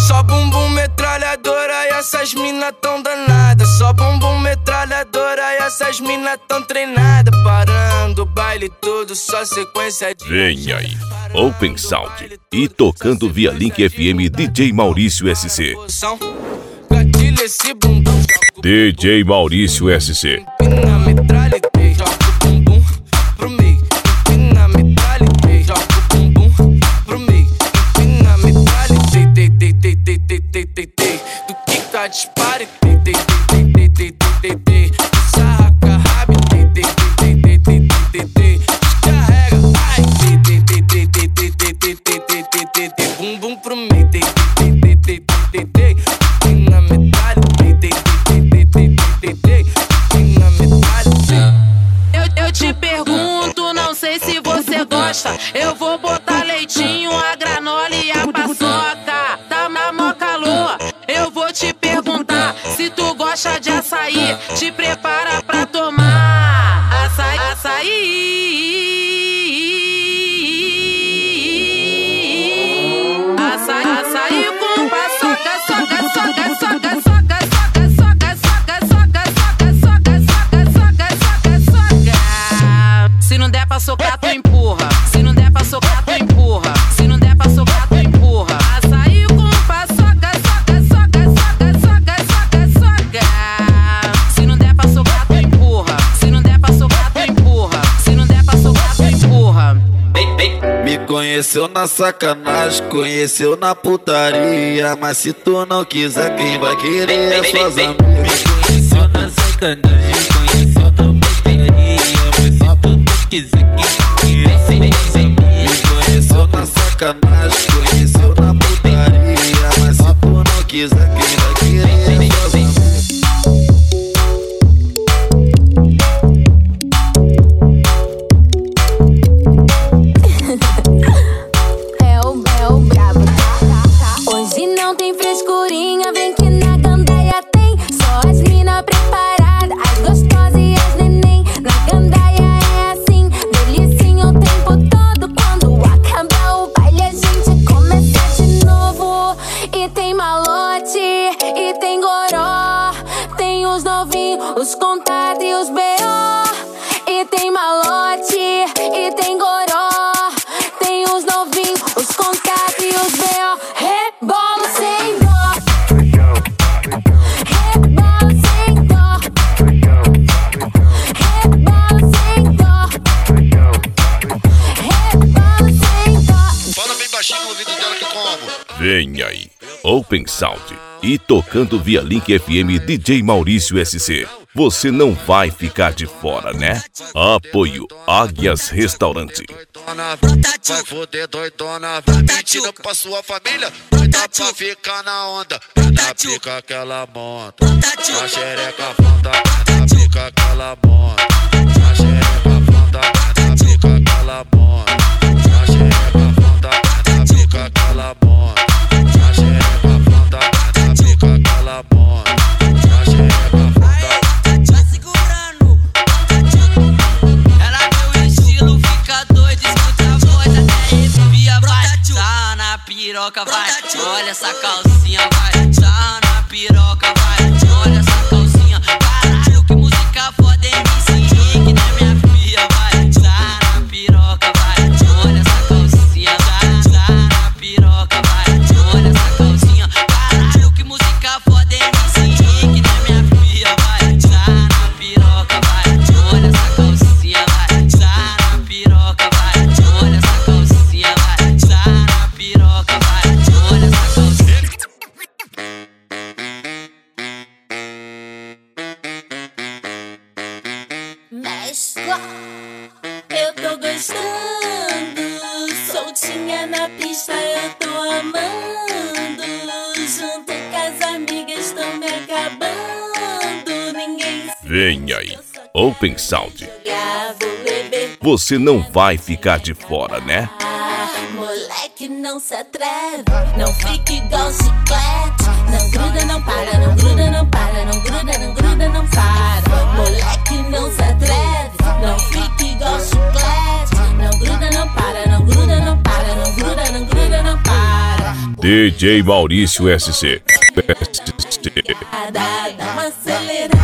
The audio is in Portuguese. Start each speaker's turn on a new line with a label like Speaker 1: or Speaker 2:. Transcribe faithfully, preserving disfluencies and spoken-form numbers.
Speaker 1: Só bumbum metralhadora e essas mina tão danadas. Só bumbum metralhadora e essas mina tão treinadas. Parando o baile todo, só sequência de...
Speaker 2: Vem aí, Open Sound e tocando via Link F M D J Maurício S C. D J Maurício S C.
Speaker 1: Do que tá dispare, tei, tei, tei, tei, tei, tei, tei. Sarraca rabi, tei, tei, tei, tei, tei, tei, tei. Descarrega, ai, tei, tei, tei, tei, tei, tei, tei, tei, tei, tei, tei, tei. Bum bum pro meio, tei, tei, tei, tei, tei, tei, tei. Na metade, tei, tei, tei, tei, tei, tei, tei. Na metade.
Speaker 3: Eu, eu te pergunto, não sei se você gosta. Eu vou botar leitinho, a granola e a paçoca. Tá na mó calor. Eu vou te perguntar se tu gosta de açaí. Te prepara pra tomar açaí, açaí. Açaí, açaí com paçoca, soca, soca, soca, soca, soca, soca, soca, soca, soca, soca, soca, soca, soca. Se não der pra socar, tu empurra. Se não der pra socar, tu empurra. Se não der pra socar, tu empurra. Açaí com paçoca, soca, soca, soca, soca, soca, soca. Se não der pra socar, tu empurra. Se não der pra socar, tu empurra. Se não der pra socar, tu empurra.
Speaker 4: Me conheceu na sacanagem, conheceu na putaria. Mas se tu não quiser, quem vai querer é suas amigas.
Speaker 5: Me conheceu na sacanagem, conheceu na putaria. Mas se tu não quiser, quem vai querer é suas amigas.
Speaker 4: Me conheceu na sacanagem, conheceu na putaria. Mas se tu não quiser, quem vai querer é suas amigas.
Speaker 6: Hoje não tem frescurinha, vem que na gandaia tem. Só as mina preparadas, as gostosas e as neném. Na gandaia é assim, delicinha o tempo todo. Quando acabar o baile a gente começa de novo. E tem malote, e tem goró. Tem os novinhos, os contados e os B O. E tem malote, e tem goró. Tem os novinhos, os contatos e os B O. Rebola sem dó. Rebola sem dó. Rebola sem dó. Rebola sem dó.
Speaker 4: Fala bem baixinho no ouvido dela que como.
Speaker 2: Vem aí, Open Sound e tocando via Link F M D J Maurício S C. Você não vai ficar de fora, né? Apoio Águias Restaurante.
Speaker 4: Vai foder doidona, vai mentindo pra sua família. Doida pra ficar na onda, na pica que ela monta. Na xereca fonda, na pica que ela monta. Na xereca fonda, na pica que ela monta. Na xereca fonda, na pica que ela monta. Na xereca fonda, na pica que ela monta. Na xereca fonda.
Speaker 3: Tá segurando. Ela meu estilo, fica doido, escuta a voz até arrepia, vai. Tá na piroca, vai. Olha essa calcinha, vai. Tá na piroca, vai. Olha essa calcinha. Caralho, que música foda, M C Henrique, né, minha filha, vai. Tá na piroca, vai. Olha essa calcinha, vai. Tá na piroca, vai. Olha essa calcinha. Caralho, que música foda, M C Henrique, né, minha filha, vai. Tá na piroca, vai. Olha essa calcinha, vai. Tá na piroca, vai. Olha essa calcinha, vai. Tá na piroca, vai. Olha essa calcinha.
Speaker 6: Mexe, eu tô gostando. Soltinha na pista, eu tô amando. Junto com as amigas, tão me acabando. Ninguém
Speaker 2: Vem aí, Open Sound.
Speaker 6: jogar, vou beber.
Speaker 2: Você não vai ficar de fora, né?
Speaker 6: Ah, moleque, não se atreve. Não fique igual chiclete. Não gruda, não para, não gruda, não para. Não gruda, não gruda, não para. Moleque, não se atreve. Não fique igual chiclete. Não gruda, não para, não gruda, não para. Não gruda, não gruda, não para.
Speaker 2: D J Maurício S C.
Speaker 6: Dá uma acelerada.